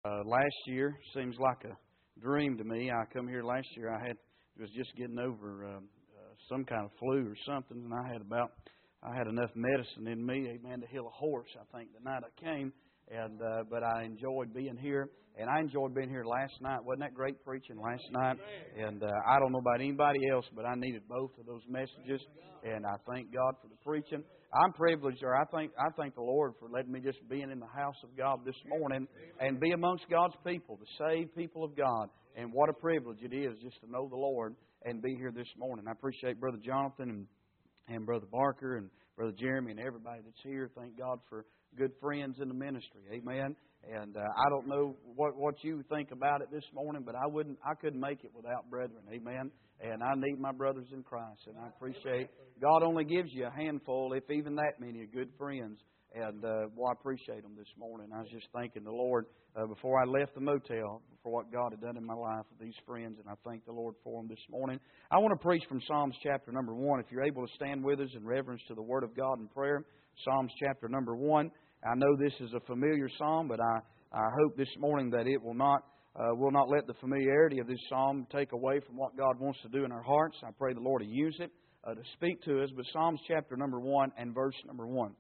Last year seems like a dream to me. I come here last year. I was just getting over some kind of flu or something, and I had enough medicine in me, amen, to heal a horse. I think the night I came, and but I enjoyed being here, and I enjoyed being here last night. Wasn't that great preaching last night? And I don't know about anybody else, but I needed both of those messages, and I thank God for the preaching. I'm privileged, or I thank the Lord for letting me just being in the house of God this morning and be amongst God's people, the saved people of God. And what a privilege it is just to know the Lord and be here this morning. I appreciate Brother Jonathan and Brother Barker and Brother Jeremy and everybody that's here. Thank God for good friends in the ministry. Amen. And I don't know what you think about it this morning, but I couldn't make it without brethren. Amen. And I need my brothers in Christ. And I appreciate God only gives you a handful, if even that many, of good friends. And I appreciate them this morning. I was just thanking the Lord before I left the motel for what God had done in my life with these friends. And I thank the Lord for them this morning. I want to preach from Psalms chapter number 1. If you're able to stand with us in reverence to the Word of God in prayer. Psalms chapter number 1. I know this is a familiar psalm, but I hope this morning that it will not let the familiarity of this psalm take away from what God wants to do in our hearts. I pray the Lord will use it to speak to us. But Psalms chapter number 1 and verse number 1.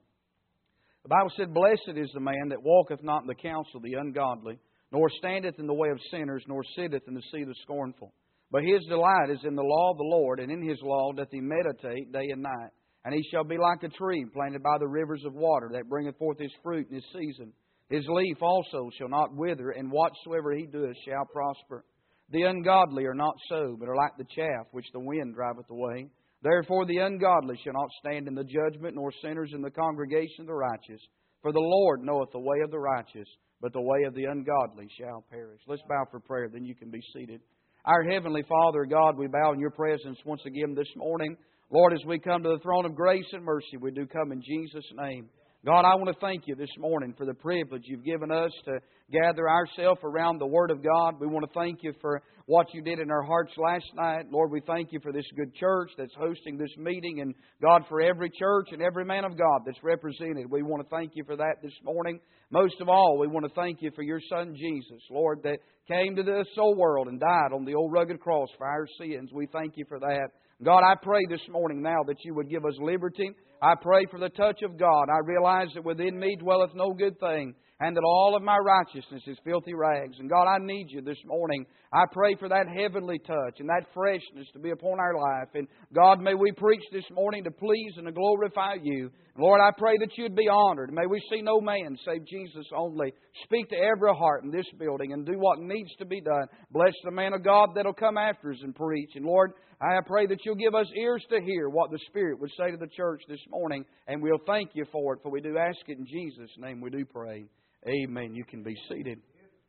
The Bible said, "Blessed is the man that walketh not in the counsel of the ungodly, nor standeth in the way of sinners, nor sitteth in the seat of the scornful. But his delight is in the law of the Lord, and in his law doth he meditate day and night. And he shall be like a tree planted by the rivers of water, that bringeth forth his fruit in his season. His leaf also shall not wither, and whatsoever he doeth shall prosper. The ungodly are not so, but are like the chaff which the wind driveth away. Therefore the ungodly shall not stand in the judgment, nor sinners in the congregation of the righteous. For the Lord knoweth the way of the righteous, but the way of the ungodly shall perish." Let's bow for prayer, then you can be seated. Our Heavenly Father, God, we bow in Your presence once again this morning. Lord, as we come to the throne of grace and mercy, we do come in Jesus' name. God, I want to thank You this morning for the privilege You've given us to gather ourselves around the Word of God. We want to thank You for what You did in our hearts last night. Lord, we thank You for this good church that's hosting this meeting. And God, for every church and every man of God that's represented, we want to thank You for that this morning. Most of all, we want to thank You for Your Son Jesus, Lord, that came to this old world and died on the old rugged cross for our sins. We thank You for that. God, I pray this morning now that You would give us liberty. I pray for the touch of God. I realize that within me dwelleth no good thing, and that all of my righteousness is filthy rags. And God, I need You this morning. I pray for that heavenly touch and that freshness to be upon our life. And God, may we preach this morning to please and to glorify You. And Lord, I pray that You'd be honored. May we see no man save Jesus only. Speak to every heart in this building and do what needs to be done. Bless the man of God that'll come after us and preach. And Lord, I pray that You'll give us ears to hear what the Spirit would say to the church this morning. And we'll thank You for it, for we do ask it in Jesus' name we do pray. Amen. You can be seated.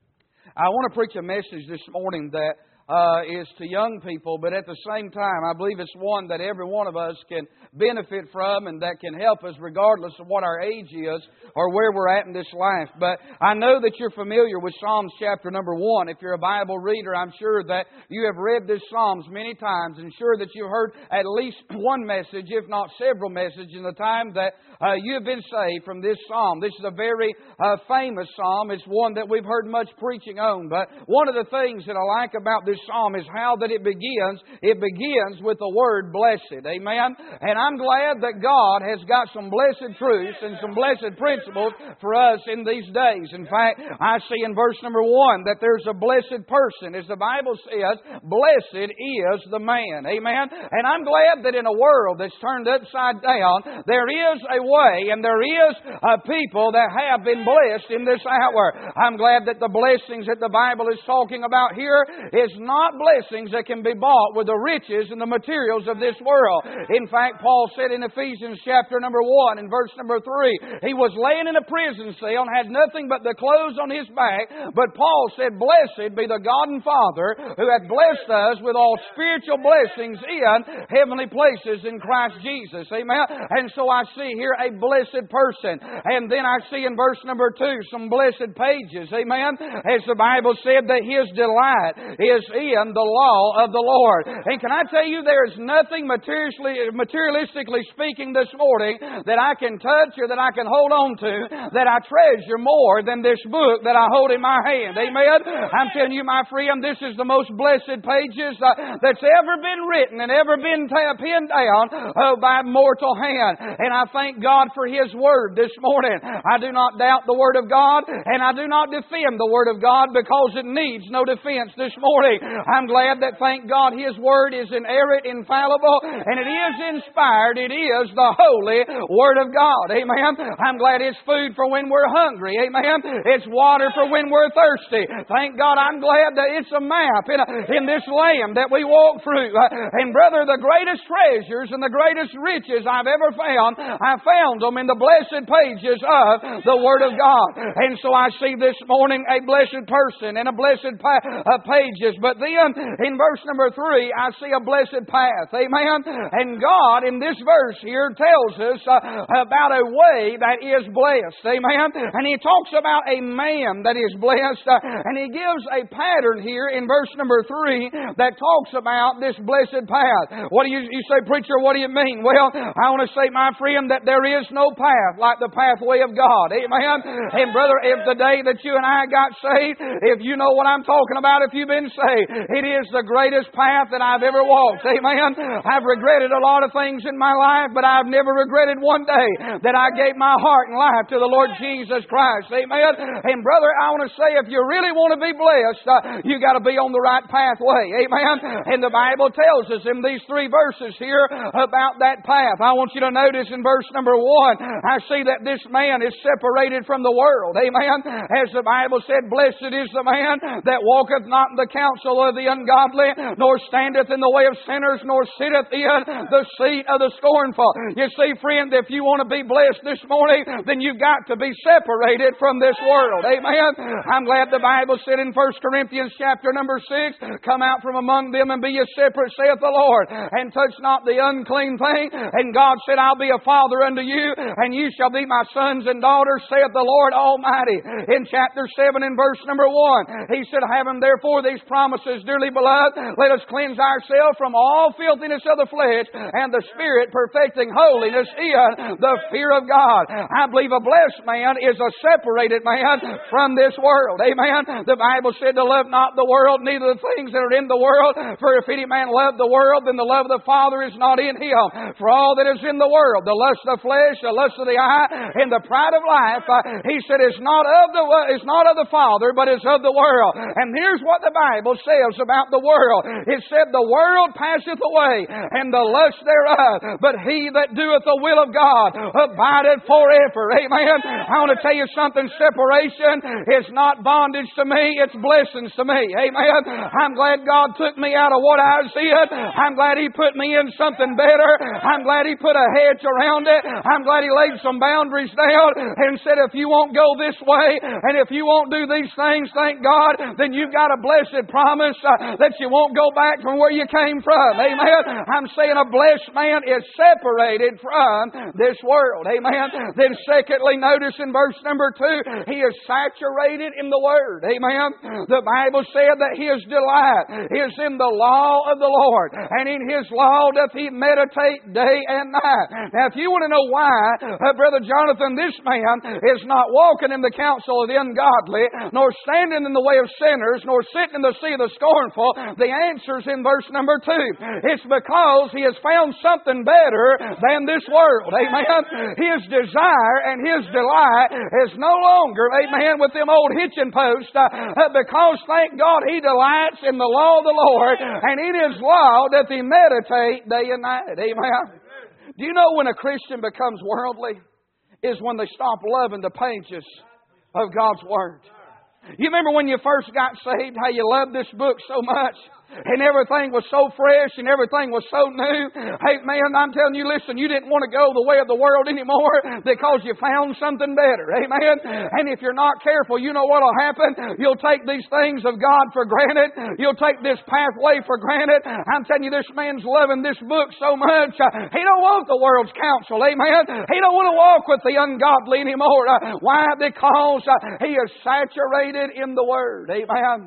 I want to preach a message this morning that is to young people, but at the same time, I believe it's one that every one of us can benefit from and that can help us regardless of what our age is or where we're at in this life. But I know that you're familiar with Psalms chapter number 1. If you're a Bible reader, I'm sure that you have read this Psalms many times and sure that you've heard at least one message, if not several messages, in the time that you have been saved from this Psalm. This is a very famous Psalm. It's one that we've heard much preaching on. But one of the things that I like about this Psalm is how that it begins. It begins with the word blessed. Amen? And I'm glad that God has got some blessed truths and some blessed principles for us in these days. In fact, I see in verse number 1 that there's a blessed person. As the Bible says, blessed is the man. Amen? And I'm glad that in a world that's turned upside down, there is a way and there is a people that have been blessed in this hour. I'm glad that the blessings that the Bible is talking about here is not blessings that can be bought with the riches and the materials of this world. In fact, Paul said in Ephesians chapter number 1 and verse number 3, he was laying in a prison cell and had nothing but the clothes on his back. But Paul said, "Blessed be the God and Father who hath blessed us with all spiritual blessings in heavenly places in Christ Jesus." Amen. And so I see here a blessed person. And then I see in verse number 2 some blessed pages. Amen. As the Bible said that His delight is in the law of the Lord. And can I tell you, there is nothing materialistically speaking this morning that I can touch or that I can hold on to that I treasure more than this book that I hold in my hand. Amen? I'm telling you, my friend, this is the most blessed pages that's ever been written and ever been pinned down by mortal hand. And I thank God for His Word this morning. I do not doubt the Word of God, and I do not defend the Word of God because it needs no defense this morning. I'm glad that, thank God, His Word is inerrant, infallible, and it is inspired. It is the holy Word of God. Amen. I'm glad it's food for when we're hungry. Amen. It's water for when we're thirsty. Thank God, I'm glad that it's a map in this land that we walk through. And brother, the greatest treasures and the greatest riches I've ever found, I found them in the blessed pages of the Word of God. And so I see this morning a blessed person and a blessed pages. But then in verse number 3, I see a blessed path. Amen. And God in this verse here tells us about a way that is blessed. Amen. And He talks about a man that is blessed. And He gives a pattern here in verse number 3 that talks about this blessed path. What do you say, preacher, what do you mean? Well, I want to say, my friend, that there is no path like the pathway of God. Amen. And brother, if the day that you and I got saved, if you know what I'm talking about, if you've been saved, it is the greatest path that I've ever walked. Amen. I've regretted a lot of things in my life, but I've never regretted one day that I gave my heart and life to the Lord Jesus Christ. Amen. And brother, I want to say, if you really want to be blessed, you got to be on the right pathway. Amen. And the Bible tells us in these 3 verses here about that path. I want you to notice in verse number 1, I see that this man is separated from the world. Amen. As the Bible said, blessed is the man that walketh not in the counsel of the ungodly, nor standeth in the way of sinners, nor sitteth in the seat of the scornful. You see, friend, if you want to be blessed this morning, then you've got to be separated from this world. Amen. I'm glad the Bible said in 1 Corinthians chapter number 6, come out from among them and be ye separate, saith the Lord, and touch not the unclean thing. And God said, I'll be a father unto you, and you shall be my sons and daughters, saith the Lord Almighty. In chapter 7 and verse number 1, He said, having therefore these promises, dearly beloved, let us cleanse ourselves from all filthiness of the flesh and the spirit, perfecting holiness in the fear of God. I believe a blessed man is a separated man from this world. Amen. The Bible said to love not the world, neither the things that are in the world. For if any man love the world, then the love of the Father is not in him. For all that is in the world, the lust of the flesh, the lust of the eye, and the pride of life, He said, is not of the Father, but is of the world. And here's what the Bible says about the world. It said, the world passeth away, and the lust thereof, but he that doeth the will of God abideth forever. Amen. I want to tell you something. Separation is not bondage to me, it's blessings to me. Amen. I'm glad God took me out of what I was in. I'm glad He put me in something better. I'm glad He put a hedge around it. I'm glad He laid some boundaries down and said, if you won't go this way, and if you won't do these things, thank God, then you've got a blessed promise that you won't go back from where you came from. Amen. I'm saying a blessed man is separated from this world. Amen. Then secondly, notice in verse number 2, he is saturated in the Word. Amen. The Bible said that his delight is in the law of the Lord, and in His law doth he meditate day and night. Now, if you want to know why, Brother Jonathan, this man is not walking in the counsel of the ungodly, nor standing in the way of sinners, nor sitting in the seat of the scornful, the answer's in verse number 2. It's because he has found something better than this world. Amen. His desire and his delight is no longer, amen, with them old hitching posts, because, thank God, he delights in the law of the Lord, and in His law doth he meditate day and night. Amen. Do you know when a Christian becomes worldly? Is when they stop loving the pages of God's Word. You remember when you first got saved, how you loved this book so much? And everything was so fresh and everything was so new. Hey man, I'm telling you, listen, you didn't want to go the way of the world anymore because you found something better. Amen. And if you're not careful, you know what'll happen? You'll take these things of God for granted. You'll take this pathway for granted. I'm telling you, this man's loving this book so much. He don't want the world's counsel. Amen. He don't want to walk with the ungodly anymore. Why? Because he is saturated in the Word. Amen.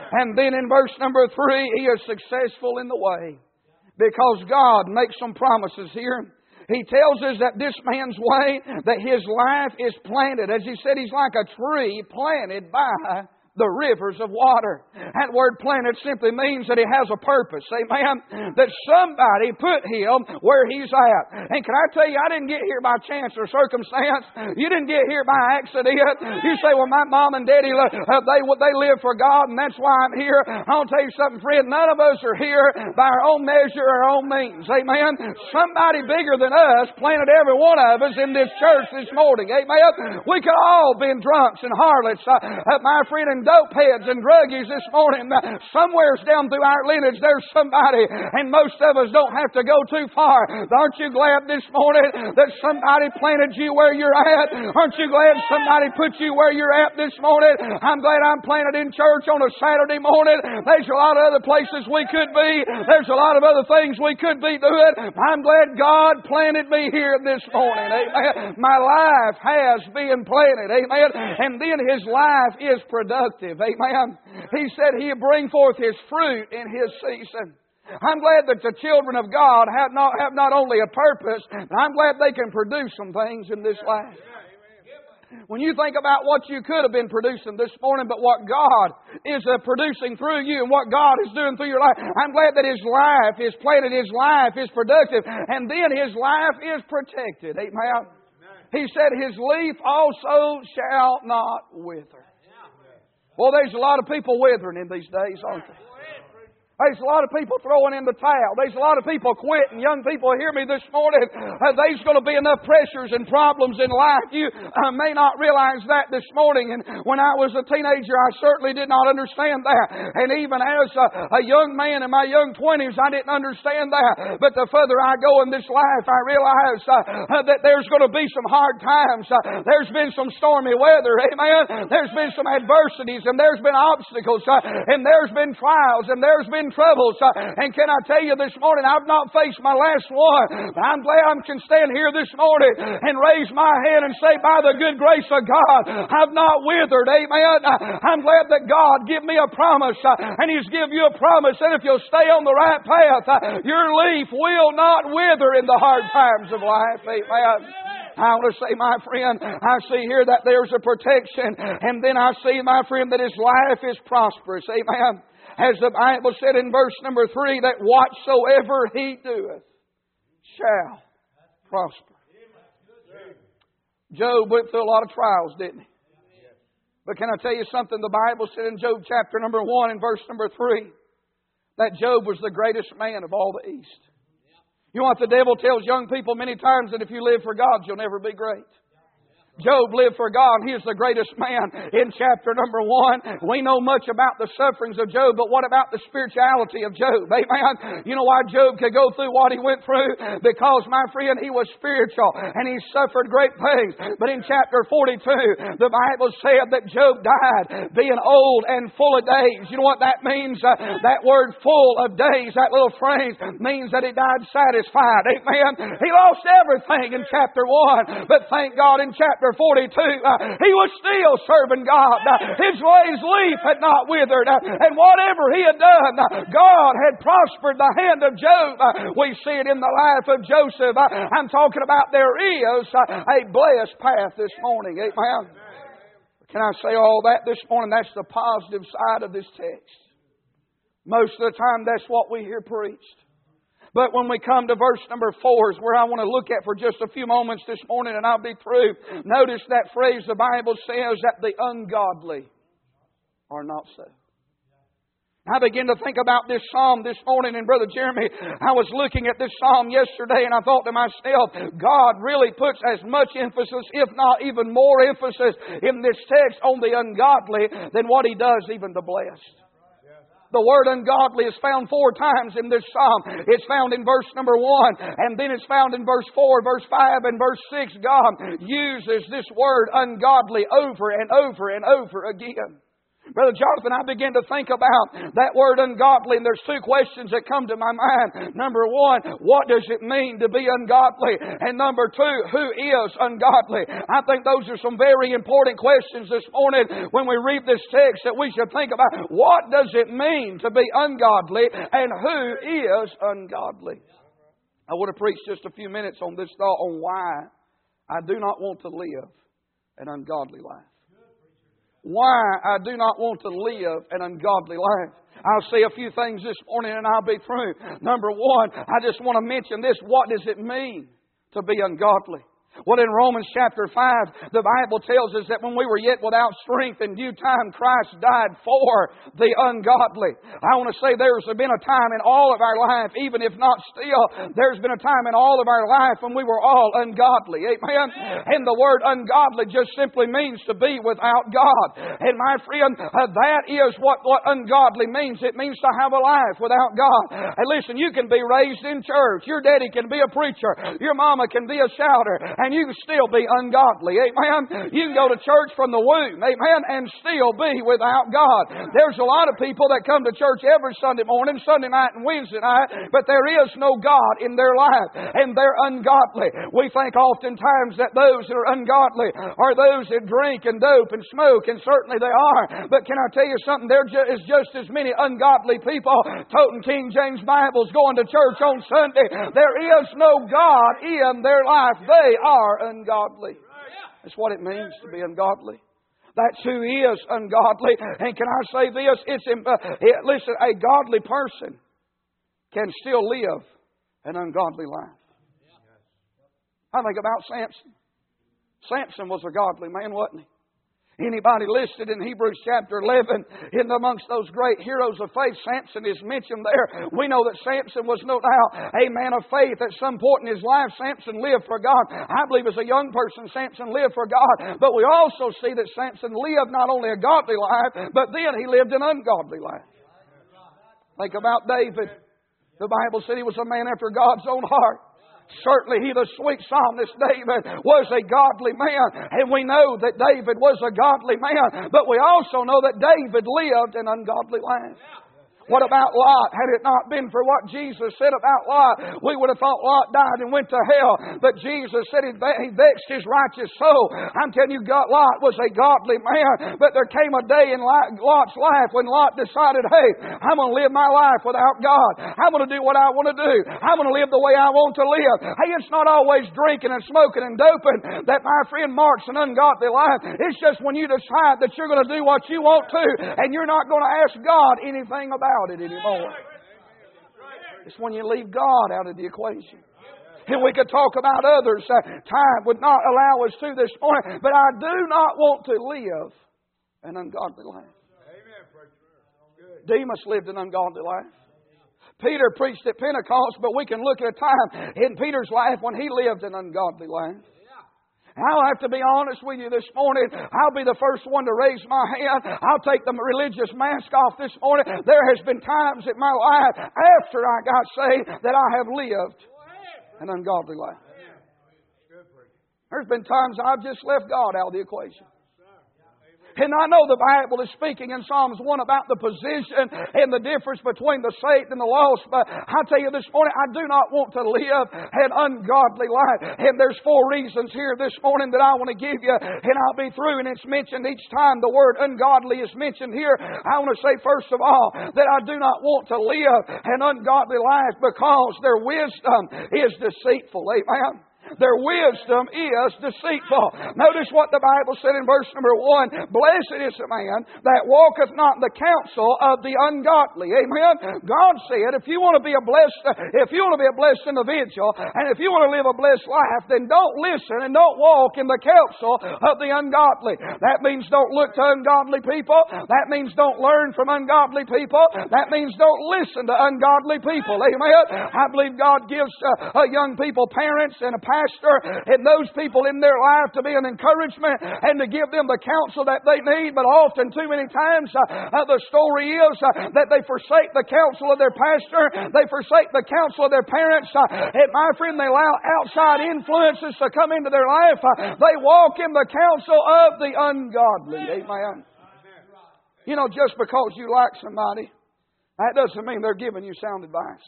And then in verse number 3, he is successful in the way. Because God makes some promises here. He tells us that this man's way, that his life is planted. As he said, he's like a tree planted by the rivers of water. That word planted simply means that he has a purpose. Amen? That somebody put him where he's at. And can I tell you, I didn't get here by chance or circumstance. You didn't get here by accident. You say, well, my mom and daddy, they live for God and that's why I'm here. I'll tell you something, friend. None of us are here by our own measure or our own means. Amen? Somebody bigger than us planted every one of us in this church this morning. Amen? We could all been drunks and harlots, my friend, and dope heads and druggies this morning. Somewhere's down through our lineage there's somebody, and most of us don't have to go too far. Aren't you glad this morning that somebody planted you where you're at? Aren't you glad somebody put you where you're at this morning? I'm glad I'm planted in church on a Saturday morning. There's a lot of other places we could be. There's a lot of other things we could be doing. I'm glad God planted me here this morning. Amen. My life has been planted. Amen. And then his life is productive. Amen. He said he'd bring forth his fruit in his season. I'm glad that the children of God have not only a purpose, but I'm glad they can produce some things in this life. When you think about what you could have been producing this morning, but what God is producing through you and what God is doing through your life, I'm glad that his life is planted, his life is productive, and then his life is protected. Amen. He said his leaf also shall not wither. Well, there's a lot of people withering in these days, aren't there? There's a lot of people throwing in the towel. There's a lot of people quitting. Young people hear me this morning. There's going to be enough pressures and problems in life. You may not realize that this morning. And when I was a teenager, I certainly did not understand that. And even as a young man in my young 20s, I didn't understand that. But the further I go in this life, I realize that there's going to be some hard times. There's been some stormy weather. Amen. There's been some adversities and there's been obstacles and there's been trials and there's been troubles. And can I tell you this morning, I've not faced my last one. But I'm glad I can stand here this morning and raise my hand and say, by the good grace of God, I've not withered. Amen. I'm glad that God gave me a promise, and He's given you a promise that if you'll stay on the right path, your leaf will not wither in the hard times of life. Amen. I want to say, my friend, I see here that there's a protection, and then I see, my friend, that his life is prosperous. Amen. As the Bible said in verse number 3, that whatsoever he doeth shall prosper. Job went through a lot of trials, didn't he? But can I tell you something? The Bible said in Job chapter number 1 and verse number 3 that Job was the greatest man of all the East. You know what the devil tells young people many times? That if you live for God, you'll never be great. Job lived for God. He is the greatest man in chapter number 1. We know much about the sufferings of Job, but what about the spirituality of Job? Amen. You know why Job could go through what he went through? Because, my friend, he was spiritual and he suffered great things. But in chapter 42, the Bible said that Job died being old and full of days. You know what that means? That word full of days, that little phrase, means that he died satisfied. Amen. He lost everything in chapter 1, but thank God in chapter 42, he was still serving God. His leaf had not withered. And whatever he had done, God had prospered the hand of Job. We see it in the life of Joseph. I'm talking about there is a blessed path this morning. Amen. Can I say all that this morning? That's the positive side of this text. Most of the time that's what we hear preached. But when we come to verse number 4 is where I want to look at for just a few moments this morning, and I'll be through. Notice that phrase the Bible says that the ungodly are not so. I began to think about this psalm this morning, and Brother Jeremy, I was looking at this psalm yesterday and I thought to myself, God really puts as much emphasis, if not even more emphasis in this text on the ungodly than what He does even the blessed. The word ungodly is found 4 times in this psalm. It's found in verse number 1, and then it's found in verse 4, verse 5, and verse 6. God uses this word ungodly over and over and over again. Brother Jonathan, I began to think about that word ungodly, and there's two questions that come to my mind. Number one, what does it mean to be ungodly? And number two, who is ungodly? I think those are some very important questions this morning when we read this text that we should think about. What does it mean to be ungodly, and who is ungodly? I want to preach just a few minutes on this thought on why I do not want to live an ungodly life. Why I do not want to live an ungodly life. I'll say a few things this morning and I'll be through. Number one, I just want to mention this. What does it mean to be ungodly? Well, in Romans chapter 5, the Bible tells us that when we were yet without strength, in due time Christ died for the ungodly. I want to say there's been a time in all of our life, even if not still, there's been a time in all of our life when we were all ungodly. Amen? And the word ungodly just simply means to be without God. And my friend, that is what ungodly means. It means to have a life without God. And listen, you can be raised in church. Your daddy can be a preacher. Your mama can be a shouter. And you can still be ungodly. Amen. You can go to church from the womb. Amen. And still be without God. There's a lot of people that come to church every Sunday morning, Sunday night and Wednesday night, but there is no God in their life. And they're ungodly. We think oftentimes that those that are ungodly are those that drink and dope and smoke, and certainly they are. But can I tell you something? There is just as many ungodly people toting King James Bibles, going to church on Sunday. There is no God in their life. They are ungodly. That's what it means to be ungodly. That's who is ungodly. And can I say this? Listen, a godly person can still live an ungodly life. I think about Samson. Samson was a godly man, wasn't he? Anybody listed in Hebrews chapter 11 in amongst those great heroes of faith, Samson is mentioned there. We know that Samson was no doubt a man of faith at some point in his life. Samson lived for God. I believe as a young person, Samson lived for God. But we also see that Samson lived not only a godly life, but then he lived an ungodly life. Think about David. The Bible said he was a man after God's own heart. Certainly he, the sweet psalmist David, was a godly man. And we know that David was a godly man. But we also know that David lived an ungodly life. What about Lot? Had it not been for what Jesus said about Lot, we would have thought Lot died and went to hell. But Jesus said he vexed his righteous soul. I'm telling you, Lot was a godly man. But there came a day in Lot's life when Lot decided, hey, I'm going to live my life without God. I'm going to do what I want to do. I'm going to live the way I want to live. Hey, it's not always drinking and smoking and doping that, my friend, marks an ungodly life. It's just when you decide that you're going to do what you want to and you're not going to ask God anything about it anymore. It's when you leave God out of the equation. And we could talk about others. Time would not allow us to this morning. But I do not want to live an ungodly life. Demas lived an ungodly life. Peter preached at Pentecost, but we can look at a time in Peter's life when he lived an ungodly life. I'll have to be honest with you this morning. I'll be the first one to raise my hand. I'll take the religious mask off this morning. There has been times in my life after I got saved that I have lived an ungodly life. There's been times I've just left God out of the equation. And I know the Bible is speaking in Psalms 1 about the position and the difference between the saved and the lost. But I tell you this morning, I do not want to live an ungodly life. And there's 4 reasons here this morning that I want to give you. And I'll be through. And it's mentioned each time the word ungodly is mentioned here. I want to say first of all that I do not want to live an ungodly life because their wisdom is deceitful. Amen. Their wisdom is deceitful. Notice what the Bible said in verse number 1. Blessed is the man that walketh not in the counsel of the ungodly. Amen. God said, if you want to be a blessed individual, and if you want to live a blessed life, then don't listen and don't walk in the counsel of the ungodly. That means don't look to ungodly people. That means don't learn from ungodly people. That means don't listen to ungodly people. Amen. I believe God gives young people parents and a pastor and those people in their life to be an encouragement and to give them the counsel that they need. But often, too many times, the story is that they forsake the counsel of their pastor. They forsake the counsel of their parents. And my friend, they allow outside influences to come into their life. They walk in the counsel of the ungodly. Amen. You know, just because you like somebody, that doesn't mean they're giving you sound advice.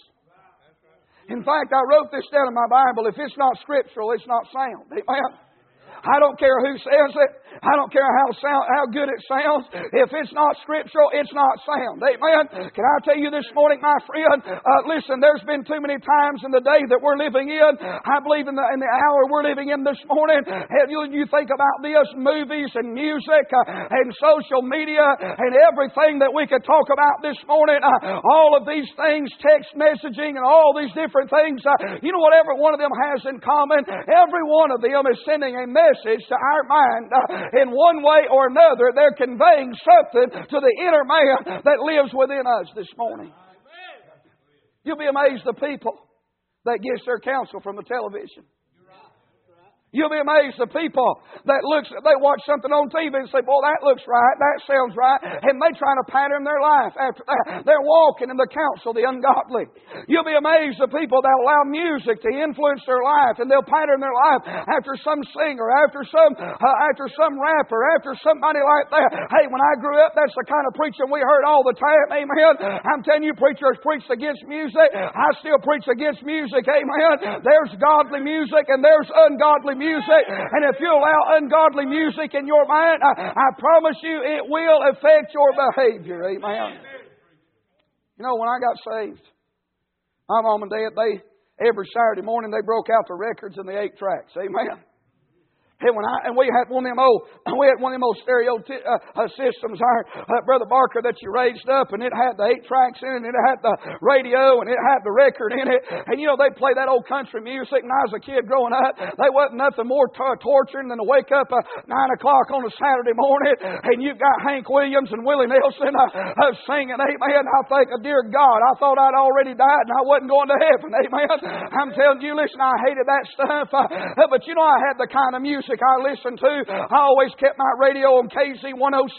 In fact, I wrote this down in my Bible. If it's not scriptural, it's not sound. Amen. I don't care who says it. I don't care how good it sounds. If it's not scriptural, it's not sound. Amen. Can I tell you this morning, my friend, listen, there's been too many times in the day that we're living in. I believe in the hour we're living in this morning. You think about this, movies and music and social media and everything that we could talk about this morning. All of these things, text messaging and all these different things. You know what every one of them has in common? Every one of them is sending a message to our mind. In one way or another, they're conveying something to the inner man that lives within us this morning. You'll be amazed the people that gets their counsel from the television. You'll be amazed the people that they watch something on TV and say, boy, that looks right, that sounds right, and they try to pattern their life after that. They're walking in the counsel of the ungodly. You'll be amazed the people that allow music to influence their life, and they'll pattern their life after some singer, after some rapper, after somebody like that. Hey, when I grew up, that's the kind of preaching we heard all the time, amen. I'm telling you, preachers preached against music. I still preach against music, amen. There's godly music and there's ungodly music, and if you allow ungodly music in your mind, I promise you it will affect your behavior. Amen. You know, when I got saved, my mom and dad, every Saturday morning they broke out the records and the 8 tracks. Amen. And we had one of them old stereo systems. Our Brother Barker that you raised up, and it had the 8 tracks in it, and it had the radio, and it had the record in it. And you know, they play that old country music. And I was a kid growing up, they wasn't nothing more torturing than to wake up at 9 o'clock on a Saturday morning, and you've got Hank Williams and Willie Nelson singing, amen. I think, dear God, I thought I'd already died and I wasn't going to heaven, amen. I'm telling you, listen, I hated that stuff. But you know, I had the kind of music I listened to. I always kept my radio on KZ 106.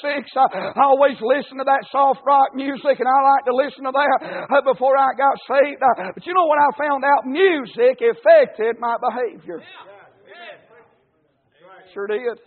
I always listened to that soft rock music, and I like to listen to that before I got saved. But you know what I found out? Music affected my behavior. Sure did.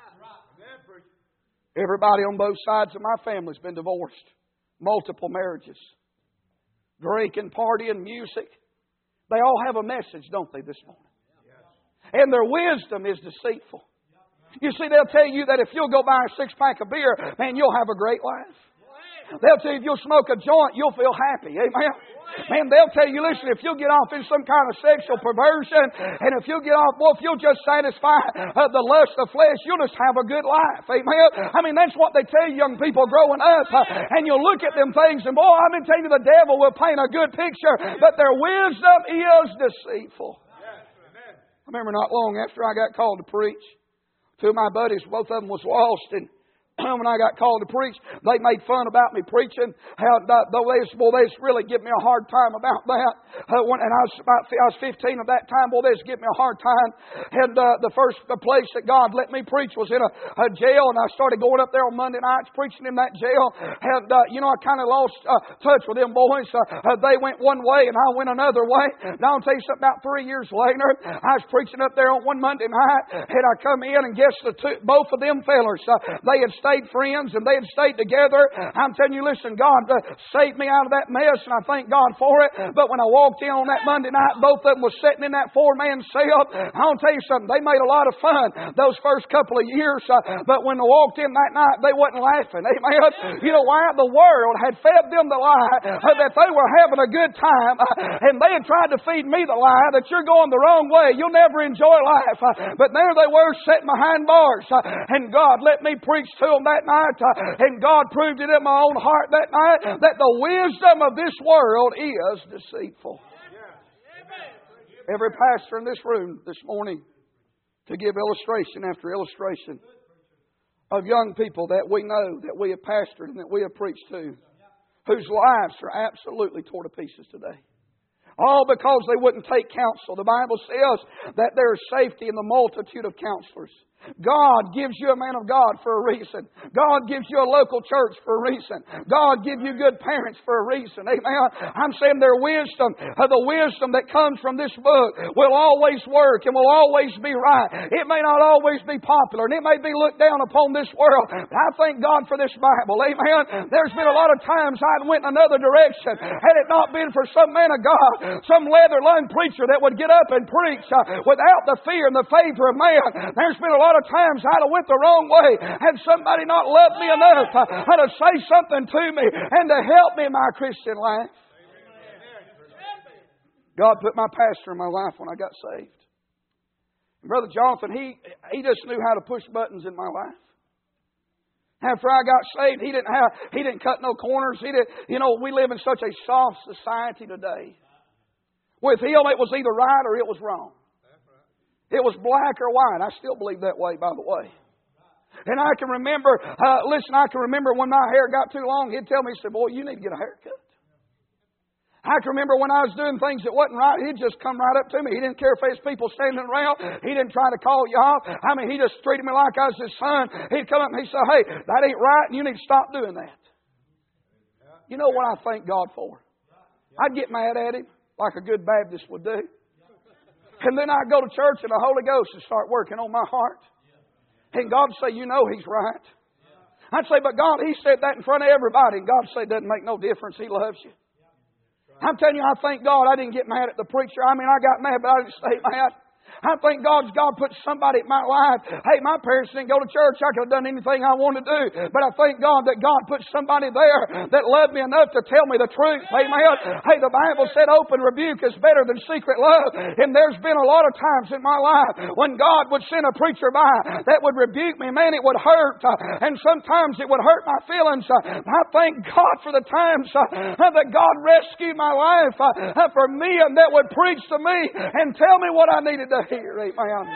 Everybody on both sides of my family's been divorced. Multiple marriages. Drinking, partying, music. They all have a message, don't they, this morning? And their wisdom is deceitful. You see, they'll tell you that if you'll go buy a 6-pack of beer, man, you'll have a great life. They'll tell you if you'll smoke a joint, you'll feel happy. Amen. Man, they'll tell you, listen, if you'll get off in some kind of sexual perversion, and if you'll get off, well, if you'll just satisfy the lust of flesh, you'll just have a good life. Amen. I mean, that's what they tell young people growing up. And you'll look at them things, and boy, I've been telling you, the devil will paint a good picture, but their wisdom is deceitful. I remember not long after I got called to preach, 2 of my buddies, both of them was lost, and when I got called to preach, they made fun about me preaching. They just really give me a hard time about that. And I was 15 at that time. They just give me a hard time. And the first place that God let me preach was in a jail, and I started going up there on Monday nights preaching in that jail. And I kind of lost touch with them boys. They went one way, and I went another way. Now I'll tell you something. About 3 years later, I was preaching up there on one Monday night, and I come in and guess both of them fellers, they had stayed friends and they had stayed together. I'm telling you, listen, God saved me out of that mess, and I thank God for it. But when I walked in on that Monday night, both of them was sitting in that 4-man cell. I'll tell you something, they made a lot of fun those first couple of years, but when they walked in that night, they wasn't laughing. Amen. You know why? The world had fed them the lie that they were having a good time, and they had tried to feed me the lie that you're going the wrong way, you'll never enjoy life. But there they were sitting behind bars, and God let me preach to them that night, and God proved it in my own heart that night that the wisdom of this world is deceitful. Every pastor in this room this morning to give illustration after illustration of young people that we know, that we have pastored and that we have preached to, whose lives are absolutely torn to pieces today. All because they wouldn't take counsel. The Bible says that there is safety in the multitude of counselors. God gives you a man of God for a reason. God gives you a local church for a reason. God gives you good parents for a reason. Amen. I'm saying their wisdom, the wisdom that comes from this book will always work and will always be right. It may not always be popular and it may be looked down upon this world. But I thank God for this Bible. Amen. There's been a lot of times I'd went in another direction had it not been for some man of God, some leather-lung preacher that would get up and preach without the fear and the favor of man. There's been a lot of times I'd have went the wrong way had somebody not loved me enough to say something to me and to help me in my Christian life. God put my pastor in my life when I got saved. And Brother Jonathan, he just knew how to push buttons in my life. After I got saved, he didn't cut no corners. We live in such a soft society today. With him, it was either right or it was wrong. It was black or white. I still believe that way, by the way. And I can remember, I can remember when my hair got too long, he'd tell me, he said, boy, you need to get a haircut. I can remember when I was doing things that wasn't right, he'd just come right up to me. He didn't care if there's people standing around. He didn't try to call you off. He just treated me like I was his son. He'd come up and he'd say, hey, that ain't right and you need to stop doing that. You know what I thank God for? I'd get mad at him like a good Baptist would do. And then I'd go to church and the Holy Ghost would start working on my heart. And God would say, you know He's right. I'd say, but God, He said that in front of everybody. And God would say, it doesn't make no difference. He loves you. I'm telling you, I thank God I didn't get mad at the preacher. I got mad, but I didn't stay mad. I thank God put somebody in my life. Hey, my parents didn't go to church. I could have done anything I wanted to do. But I thank God that God put somebody there that loved me enough to tell me the truth. Amen. Hey, the Bible said open rebuke is better than secret love. And there's been a lot of times in my life when God would send a preacher by that would rebuke me. Man, it would hurt. And sometimes it would hurt my feelings. I thank God for the times that God rescued my life for men that would preach to me and tell me what I needed to hear. Amen.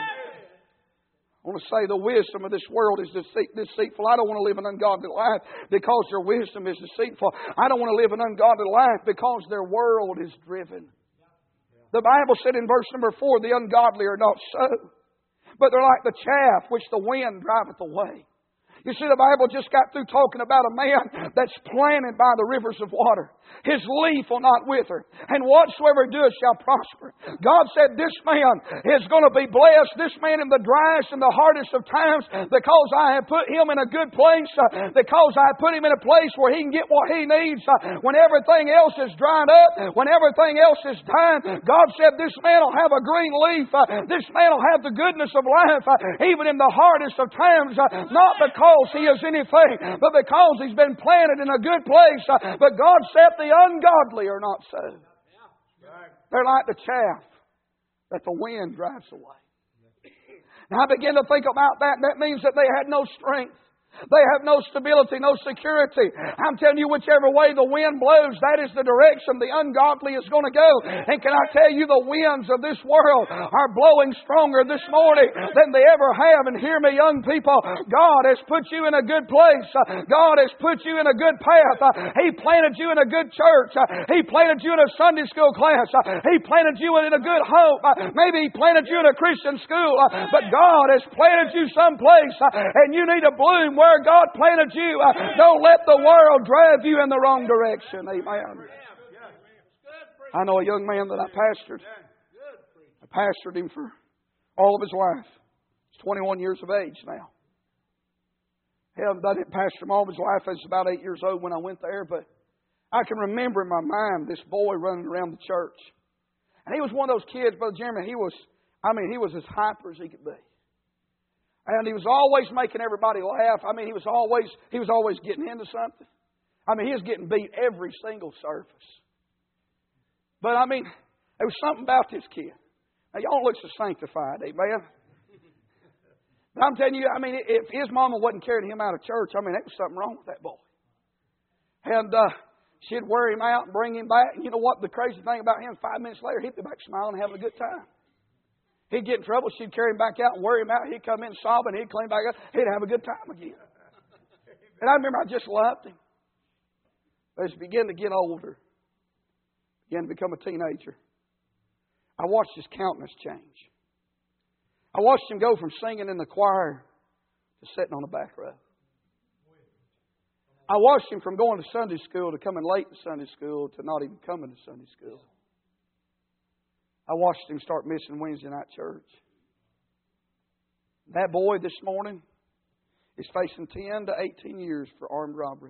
I want to say the wisdom of this world is deceitful. I don't want to live an ungodly life because their wisdom is deceitful. I don't want to live an ungodly life because their world is driven. The Bible said in verse number 4, the ungodly are not so, but they're like the chaff which the wind driveth away. You see, the Bible just got through talking about a man that's planted by the rivers of water. His leaf will not wither, and whatsoever he doeth shall prosper. God said this man is going to be blessed, this man in the driest and the hardest of times, because I have put him in a good place, because I have put him in a place where he can get what he needs when everything else is dried up, when everything else is dying. God said this man will have a green leaf, this man will have the goodness of life, even in the hardest of times, not because he is anything, but because he's been planted in a good place. But God said the ungodly are not so. They're like the chaff that the wind drives away. Now I begin to think about that. That means that they had no strength. They have no stability, no security. I'm telling you, whichever way the wind blows, that is the direction the ungodly is going to go. And can I tell you, the winds of this world are blowing stronger this morning than they ever have. And hear me, young people, God has put you in a good place. God has put you in a good path. He planted you in a good church. He planted you in a Sunday school class. He planted you in a good home. Maybe He planted you in a Christian school. But God has planted you someplace, and you need to bloom where God planted you. Don't let the world drive you in the wrong direction. Amen. I know a young man that I pastored. I pastored him for all of his life. He's 21 years of age now. Hell, I didn't pastor him all of his life. I was about 8 years old when I went there. But I can remember in my mind this boy running around the church. And he was one of those kids, Brother Jeremy, he was as hyper as he could be. And he was always making everybody laugh. He was always getting into something. He was getting beat every single service. But there was something about this kid. Now, y'all look so sanctified, amen? But I'm telling you, if his mama wasn't carrying him out of church, there was something wrong with that boy. And she'd wear him out and bring him back. And you know what the crazy thing about him? 5 minutes later, he'd be back smiling and having a good time. He'd get in trouble. She'd carry him back out and wear him out. He'd come in sobbing. He'd clean back up. He'd have a good time again. And I remember I just loved him. As he began to get older, began to become a teenager, I watched his countenance change. I watched him go from singing in the choir to sitting on the back row. I watched him from going to Sunday school to coming late to Sunday school to not even coming to Sunday school. I watched him start missing Wednesday night church. That boy this morning is facing 10 to 18 years for armed robbery.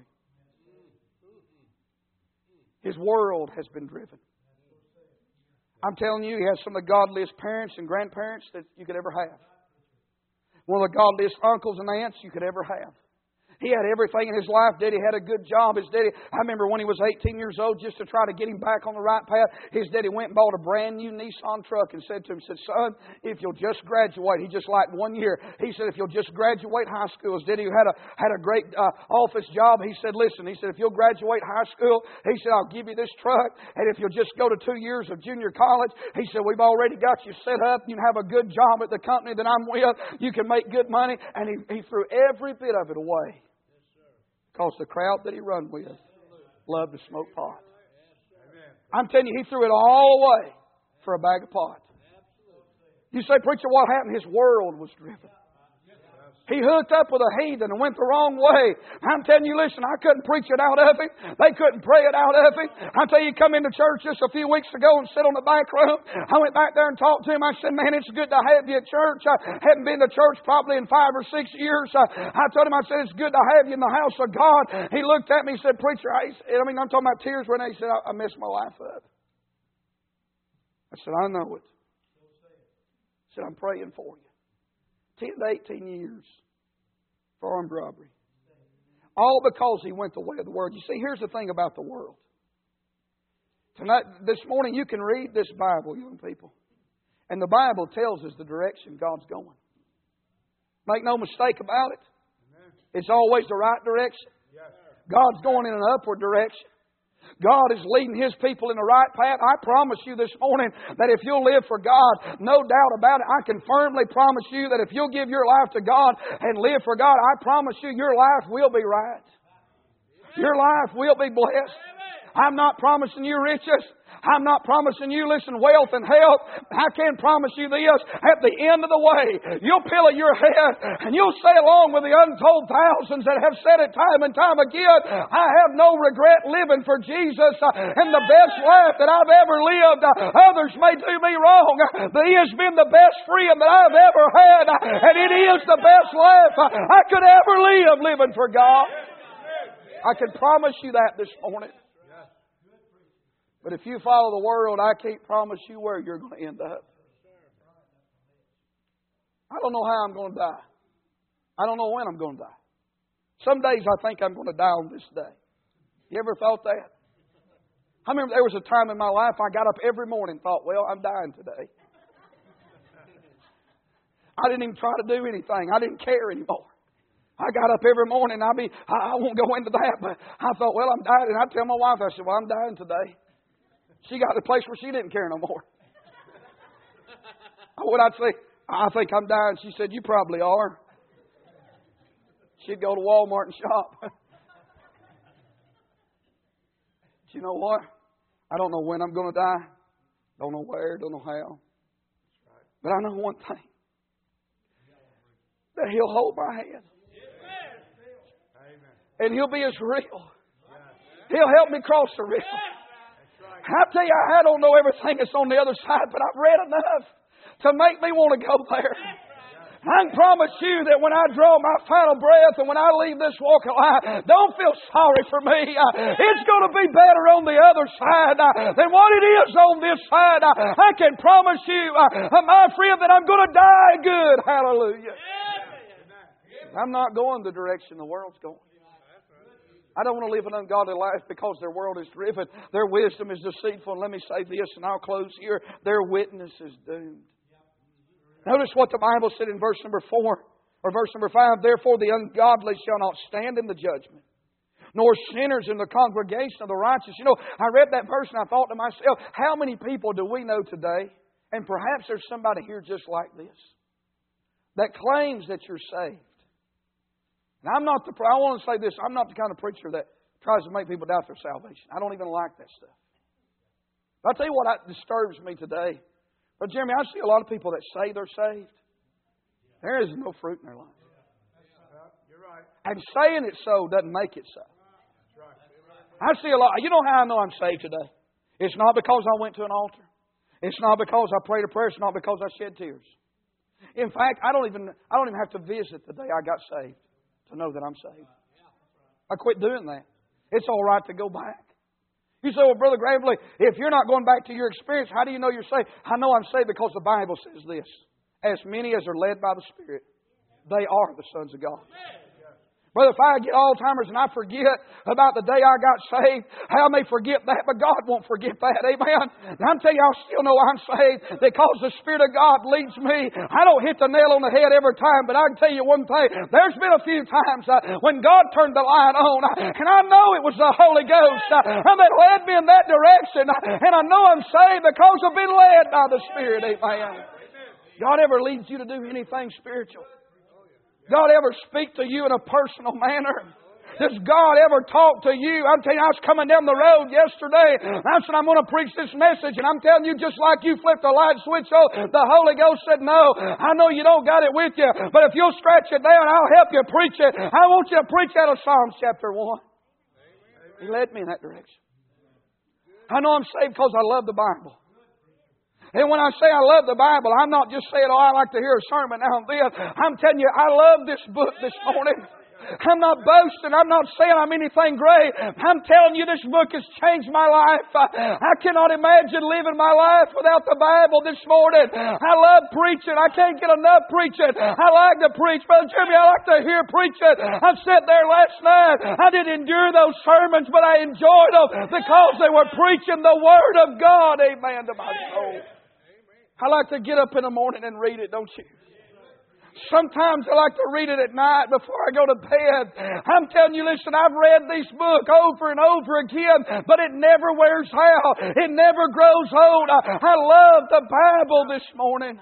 His world has been driven. I'm telling you, he has some of the godliest parents and grandparents that you could ever have. One of the godliest uncles and aunts you could ever have. He had everything in his life. Daddy had a good job. His daddy, I remember when he was 18 years old, just to try to get him back on the right path, his daddy went and bought a brand new Nissan truck and said to him, son, if you'll just graduate, he just liked 1 year. He said, if you'll just graduate high school. His daddy had a great office job. He said, listen, he said, if you'll graduate high school, he said, I'll give you this truck. And if you'll just go to 2 years of junior college, he said, we've already got you set up. You can have a good job at the company that I'm with. You can make good money. And he threw every bit of it away. Because the crowd that he run with loved to smoke pot. I'm telling you, he threw it all away for a bag of pot. You say, preacher, what happened? His world was driven. He hooked up with a heathen and went the wrong way. I'm telling you, listen, I couldn't preach it out of him. They couldn't pray it out of him. I tell you, he come into church just a few weeks ago and sit on the back row. I went back there and talked to him. I said, man, it's good to have you at church. I hadn't been to church probably in 5 or 6 years. I told him, I said, it's good to have you in the house of God. He looked at me and said, preacher, I'm talking about tears right now. He said, I messed my life up. I said, I know it. I said, I'm praying for you. 10 to 18 years for armed robbery. All because he went the way of the world. You see, here's the thing about the world. Tonight, this morning, you can read this Bible, young people. And the Bible tells us the direction God's going. Make no mistake about it. It's always the right direction. God's going in an upward direction. God is leading His people in the right path. I promise you this morning that if you'll live for God, no doubt about it, I can firmly promise you that if you'll give your life to God and live for God, I promise you your life will be right. Your life will be blessed. I'm not promising you riches. I'm not promising you, listen, wealth and health. I can promise you this. At the end of the way, you'll pillow your head and you'll say along with the untold thousands that have said it time and time again, I have no regret living for Jesus and the best life that I've ever lived. Others may do me wrong, but He has been the best friend that I've ever had. And it is the best life I could ever live living for God. I can promise you that this morning. But if you follow the world, I can't promise you where you're going to end up. I don't know how I'm going to die. I don't know when I'm going to die. Some days I think I'm going to die on this day. You ever thought that? I remember there was a time in my life I got up every morning and thought, well, I'm dying today. I didn't even try to do anything. I didn't care anymore. I got up every morning. I won't go into that, but I thought, well, I'm dying. And I tell my wife, I said, well, I'm dying today. She got to the place where she didn't care no more. What I'd say, I think I'm dying. She said, you probably are. She'd go to Walmart and shop. But you know what? I don't know when I'm going to die. Don't know where, don't know how. But I know one thing. That He'll hold my hand. And He'll be as real. He'll help me cross the river. I tell you, I don't know everything that's on the other side, but I've read enough to make me want to go there. I can promise you that when I draw my final breath and when I leave this walk of life, don't feel sorry for me. It's going to be better on the other side than what it is on this side. I can promise you, my friend, that I'm going to die good. Hallelujah. I'm not going the direction the world's going. I don't want to live an ungodly life because their world is driven. Their wisdom is deceitful. And let me say this, and I'll close here. Their witness is doomed. Notice what the Bible said in verse number 4 or verse number 5. Therefore the ungodly shall not stand in the judgment, nor sinners in the congregation of the righteous. You know, I read that verse and I thought to myself, how many people do we know today? And perhaps there's somebody here just like this that claims that you're saved. And I want to say this, I'm not the kind of preacher that tries to make people doubt their salvation. I don't even like that stuff. But I'll tell you what disturbs me today. But Jeremy, I see a lot of people that say they're saved, There is no fruit in their life. And saying it so doesn't make it so. I see a lot. You know how I know I'm saved today? It's not because I went to an altar. It's not because I prayed a prayer. It's not because I shed tears. In fact, I don't even have to visit the day I got saved to know that I'm saved. I quit doing that. It's all right to go back. You say, well, Brother Gravely, if you're not going back to your experience, how do you know you're saved? I know I'm saved because the Bible says this. As many as are led by the Spirit, they are the sons of God. Brother, if I get Alzheimer's and I forget about the day I got saved, I may forget that, but God won't forget that. Amen? And I'm telling you, I still know I'm saved because the Spirit of God leads me. I don't hit the nail on the head every time, but I can tell you one thing. There's been a few times when God turned the light on, and I know it was the Holy Ghost that led me in that direction. And I know I'm saved because I've been led by the Spirit. Amen. God ever leads you to do anything spiritual? God ever speak to you in a personal manner? Does God ever talk to you? I'm telling you, I was coming down the road yesterday. I said, I'm going to preach this message. And I'm telling you, just like you flipped the light switch on, the Holy Ghost said, no, I know you don't got it with you. But if you'll scratch it down, I'll help you preach it. I want you to preach out of Psalms chapter 1. He led me in that direction. I know I'm saved because I love the Bible. And when I say I love the Bible, I'm not just saying, oh, I like to hear a sermon now and then. I'm telling you, I love this book this morning. I'm not boasting. I'm not saying I'm anything great. I'm telling you, this book has changed my life. I cannot imagine living my life without the Bible this morning. I love preaching. I can't get enough preaching. I like to preach. Brother Jimmy, I like to hear preaching. I sat there last night. I didn't endure those sermons, but I enjoyed them because they were preaching the Word of God. Amen to my soul. I like to get up in the morning and read it, don't you? Sometimes I like to read it at night before I go to bed. I'm telling you, listen, I've read this book over and over again, but it never wears out. It never grows old. I love the Bible this morning.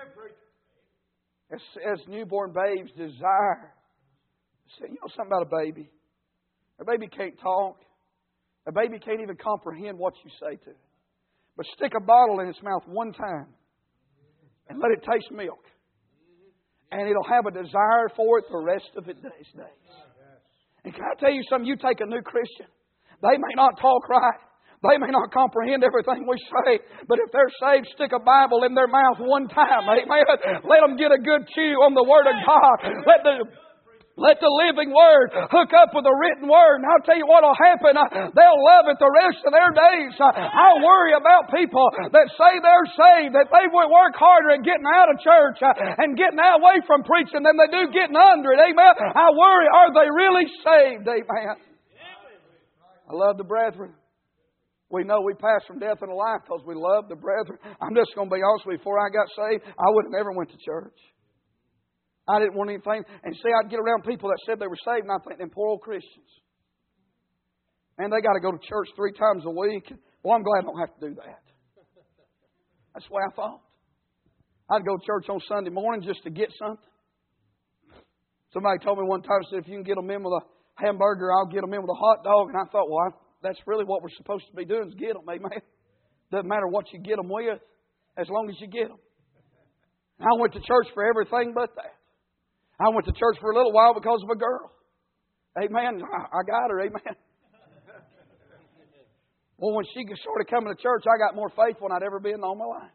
As newborn babes desire. You know something about a baby? A baby can't talk. A baby can't even comprehend what you say to it. But stick a bottle in its mouth one time and let it taste milk. And it'll have a desire for it the rest of its days. And can I tell you something? You take a new Christian. They may not talk right. They may not comprehend everything we say. But if they're saved, stick a Bible in their mouth one time. Amen. Let them get a good chew on the Word of God. Let the living Word hook up with the written Word. And I'll tell you what will happen. They'll love it the rest of their days. I worry about people that say they're saved, that they would work harder at getting out of church and getting away from preaching than they do getting under it. Amen. I worry, are they really saved? Amen. I love the brethren. We know we pass from death into life because we love the brethren. I'm just going to be honest with you. Before I got saved, I would have never went to church. I didn't want anything. And see, I'd get around people that said they were saved, and I think, them poor old Christians. Man, they got to go to church 3 times a week. Well, I'm glad I don't have to do that. That's the way I thought. I'd go to church on Sunday morning just to get something. Somebody told me one time, said, if you can get them in with a hamburger, I'll get them in with a hot dog. And I thought, well, that's really what we're supposed to be doing is get them, amen. Doesn't matter what you get them with, as long as you get them. I went to church for everything but that. I went to church for a little while because of a girl. Amen. I got her. Amen. Well, when she started coming to church, I got more faithful than I'd ever been all my life.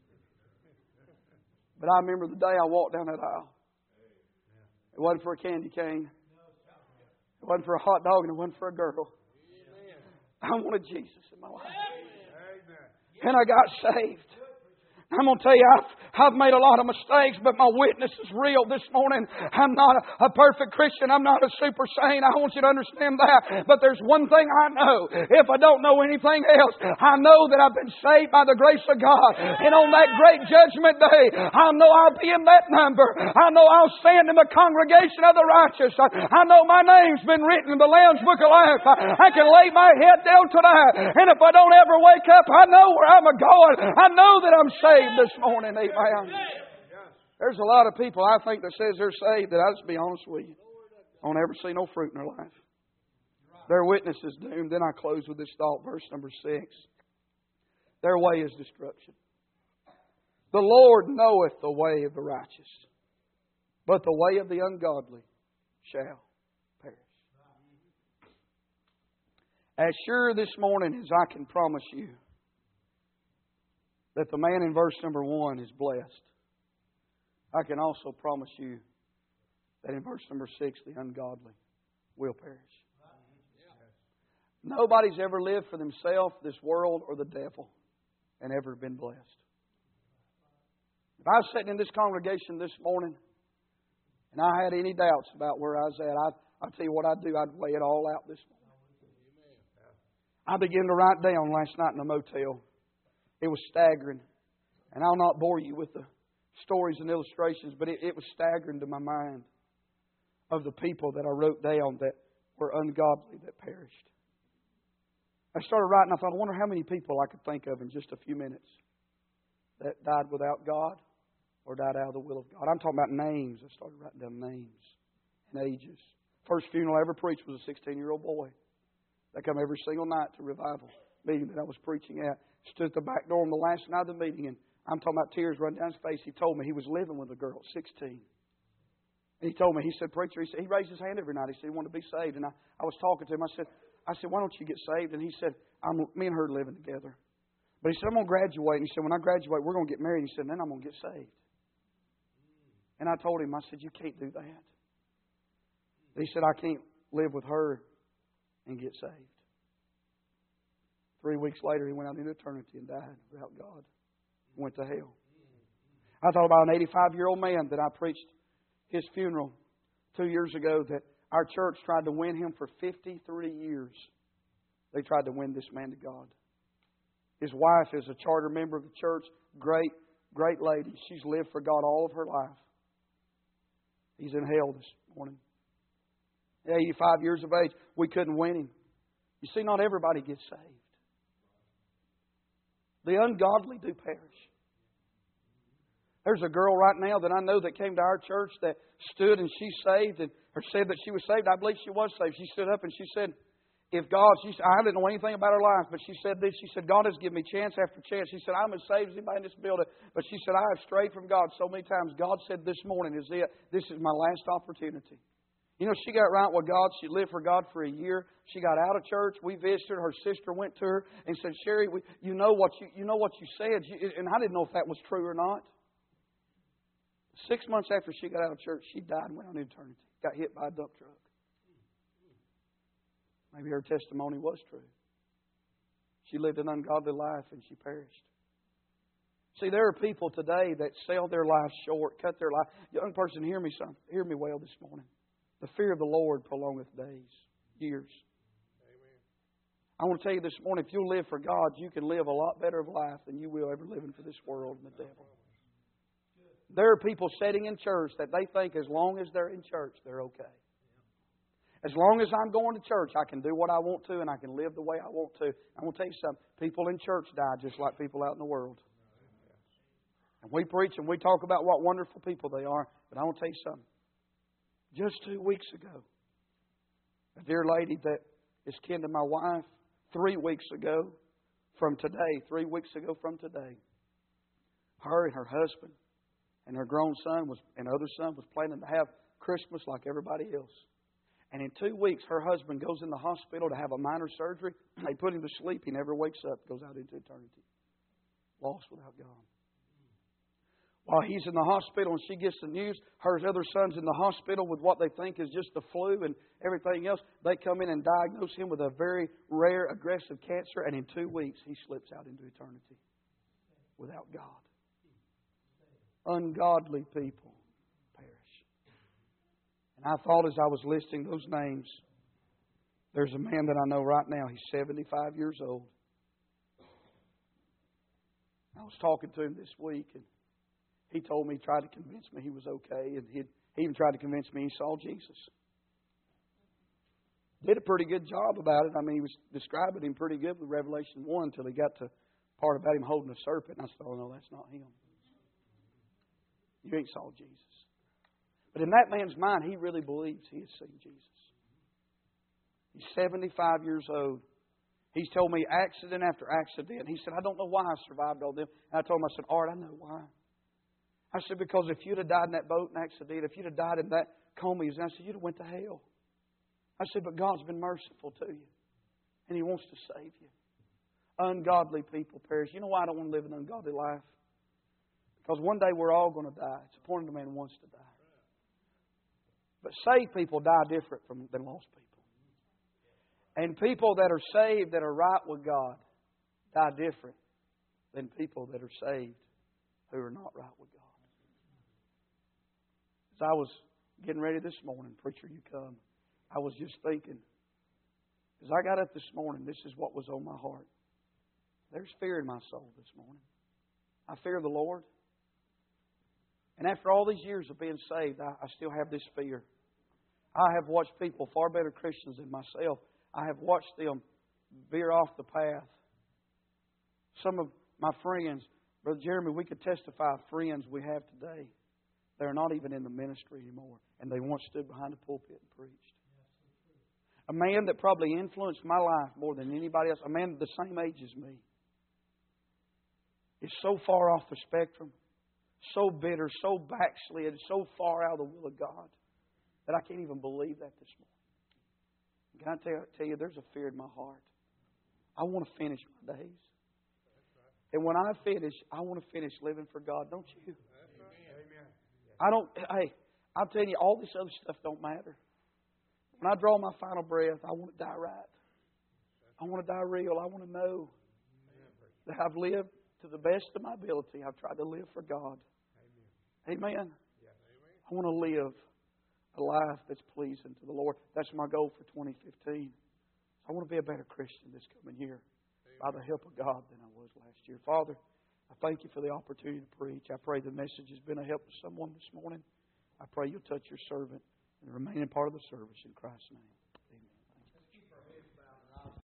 But I remember the day I walked down that aisle. It wasn't for a candy cane. It wasn't for a hot dog, and it wasn't for a girl. I wanted Jesus in my life. And I got saved. I'm going to tell you, I've made a lot of mistakes, but my witness is real this morning. I'm not a perfect Christian. I'm not a super saint. I want you to understand that. But there's one thing I know. If I don't know anything else, I know that I've been saved by the grace of God. And on that great judgment day, I know I'll be in that number. I know I'll stand in the congregation of the righteous. I know my name's been written in the Lamb's Book of Life. I can lay my head down tonight. And if I don't ever wake up, I know where I'm going. I know that I'm saved this morning. Amen. There's a lot of people I think that says they're saved that I'll just be honest with you, don't ever see no fruit in their life. Their witness is doomed. Then I close with this thought, verse number 6. Their way is destruction. The Lord knoweth the way of the righteous, but the way of the ungodly shall perish. As sure this morning as I can promise you that the man in verse number 1 is blessed, I can also promise you that in verse number 6 the ungodly will perish. Nobody's ever lived for themselves, this world, or the devil, and ever been blessed. If I was sitting in this congregation this morning and I had any doubts about where I was at, I'll tell you what I'd do. I'd weigh it all out this morning. I began to write down last night in a motel. It was staggering. And I'll not bore you with the stories and illustrations, but it was staggering to my mind of the people that I wrote down that were ungodly, that perished. I started writing, I thought, I wonder how many people I could think of in just a few minutes that died without God or died out of the will of God. I'm talking about names. I started writing down names and ages. First funeral I ever preached was a 16-year-old boy. They come every single night to revival meeting that I was preaching at. Stood at the back door on the last night of the meeting, and I'm talking about tears running down his face. He told me he was living with a girl at 16. And he told me, he said, preacher, he raised his hand every night. He said he wanted to be saved. And I was talking to him. I said, why don't you get saved? And he said, me and her are living together. But he said, I'm going to graduate. And he said, when I graduate, we're going to get married. And he said, then I'm going to get saved. And I told him, I said, you can't do that. He said, I can't live with her and get saved. 3 weeks later, he went out into eternity and died without God. Went to hell. I thought about an 85-year-old man that I preached his funeral 2 years ago, that our church tried to win him for 53 years. They tried to win this man to God. His wife is a charter member of the church. Great lady. She's lived for God all of her life. He's in hell this morning. 85 years of age. We couldn't win him. You see, not everybody gets saved. The ungodly do perish. There's a girl right now that I know that came to our church that stood and she's saved, and or said that she was saved. I believe she was saved. She stood up and she said, I didn't know anything about her life, but she said this. She said, God has given me chance after chance. She said, I'm as saved as anybody in this building. But she said, I have strayed from God so many times. God said, this morning is it. This is my last opportunity. You know, she got right with God. She lived for God for a year. She got out of church. We visited her. Her sister went to her and said, Sherry, you know what you said. And I didn't know if that was true or not. 6 months after she got out of church, she died and went on into eternity. Got hit by a dump truck. Maybe her testimony was true. She lived an ungodly life and she perished. See, there are people today that sell their life short, cut their life. Young person, hear me well this morning. The fear of the Lord prolongeth days, years. Amen. I want to tell you this morning, if you'll live for God, you can live a lot better of life than you will ever living for this world and the devil. There are people sitting in church that they think as long as they're in church, they're okay. As long as I'm going to church, I can do what I want to and I can live the way I want to. I want to tell you something. People in church die just like people out in the world. And we preach and we talk about what wonderful people they are. But I want to tell you something. Just 2 weeks ago, a dear lady that is kin to my wife, 3 weeks ago from today, her and her husband and her grown son and other son was planning to have Christmas like everybody else. And in 2 weeks, her husband goes in the hospital to have a minor surgery. They put him to sleep. He never wakes up, goes out into eternity. Lost without God. While he's in the hospital and she gets the news, her other son's in the hospital with what they think is just the flu and everything else. They come in and diagnose him with a very rare, aggressive cancer. And in 2 weeks, he slips out into eternity without God. Ungodly people perish. And I thought as I was listing those names, there's a man that I know right now. He's 75 years old. I was talking to him this week, and he told me, he tried to convince me he was okay, and he even tried to convince me he saw Jesus. Did a pretty good job about it. I mean, he was describing him pretty good with Revelation 1 until he got to part about him holding a serpent. And I said, oh, no, that's not him. You ain't saw Jesus. But in that man's mind, he really believes he has seen Jesus. He's 75 years old. He's told me accident after accident. He said, I don't know why I survived all them. And I told him, I said, Art, I know why. I said, because if you'd have died in that boat accident, if you'd have died in that coma, I said, you'd have went to hell. I said, but God's been merciful to you. And He wants to save you. Ungodly people perish. You know why I don't want to live an ungodly life? Because one day we're all going to die. It's appointed a man wants to die. But saved people die different than lost people. And people that are saved, that are right with God, die different than people that are saved who are not right with God. As I was getting ready this morning, preacher, you come, I was just thinking, as I got up this morning, this is what was on my heart. There's fear in my soul this morning. I fear the Lord. And after all these years of being saved, I still have this fear. I have watched people far better Christians than myself. I have watched them veer off the path. Some of my friends, Brother Jeremy, we could testify of friends we have today. They're not even in the ministry anymore. And they once stood behind the pulpit and preached. A man that probably influenced my life more than anybody else, a man the same age as me, is so far off the spectrum, so bitter, so backslid, so far out of the will of God, that I can't even believe that this morning. Can I tell you, there's a fear in my heart. I want to finish my days. And when I finish, I want to finish living for God, don't you? I'm telling you, all this other stuff don't matter. When I draw my final breath, I want to die right. I want to die real. I want to know that I've lived to the best of my ability. I've tried to live for God. Amen. I want to live a life that's pleasing to the Lord. That's my goal for 2015. I want to be a better Christian this coming year by the help of God than I was last year. Father, I thank You for the opportunity to preach. I pray the message has been a help to someone this morning. I pray You'll touch Your servant and the remaining part of the service in Christ's name.